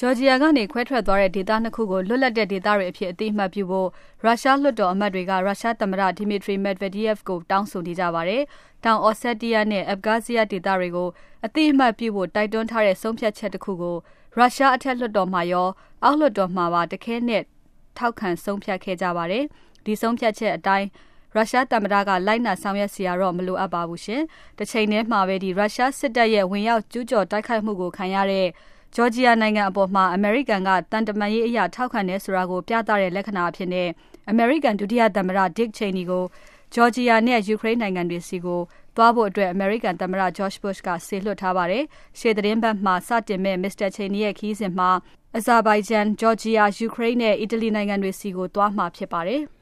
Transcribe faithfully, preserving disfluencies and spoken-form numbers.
ဂျော်ဂျီယာကနေခွဲထွက်သွားတဲ့ဒေသနှစ်ခုကိုလွတ်လပ်တဲ့ဒေသတွေအဖြစ်အသိအမှတ်ပြုဖို့ရုရှားလွှတ်တော်အမတ်တွေကရုရှားသမ္မတ Dmitry Medvedev ကိုတောင်းဆိုနေကြပါတယ်။တောင် Ossetia နဲ့ Abkhazia ဒေသတွေကိုအသိအမှတ်ပြုဖို့တိုက်တွန်းထားတဲ့ဆုံးဖြတ်ချက်တစ်ခုကိုရုရှားအထက်လွှတ်တော်မှာရောအောက်လွှတ်တော်မှာပါတခဲနဲ့ထောက်ခံဆုံးဖြတ်ခဲ့ကြပါတယ်။ဒီဆုံးဖြတ်ချက်အတိုင်းရုရှားသမ္မတကလိုက်နာဆောင်ရွက်စီရာတော့မလိုအပ်ပါဘူးရှင်။တစ်ချိန်တည်းမှာပဲဒီရုရှားစစ်တပ်ရဲ့ဝင်ရောက်ကျူးကျော်တိုက်ခိုက်မှုကိုခံရတဲ့ဂျော်ဂျီယာနိုင်ငံအပေါ်မှာအမေရိကန်ကတန်တမာရေးအရာထောက်ခံတယ်ဆိုတာကိုပြသတဲ့လက္ခဏာအဖြစ်နဲ့အမေရိကန်ဒုတိယသမ္မတ Dick Cheney ကိုဂျော်ဂျီယာနဲ့ယူကရိန်းနိုင်ငံတွေစီကိုသွားဖို့အတွက်အမေရိကန်သမ္မတ George Bush ကစေလွှတ်ထားပါတယ်။ရှေ့သတင်းပတ်မှာစတင်မဲ့ Mr. Cheney ရဲ့ခရီးစဉ်မှာ Azerbaijan, Georgia, Ukraine နဲ့ Italy နိုင်ငံတွေစီကိုသွားမှာဖြစ်ပါတယ်။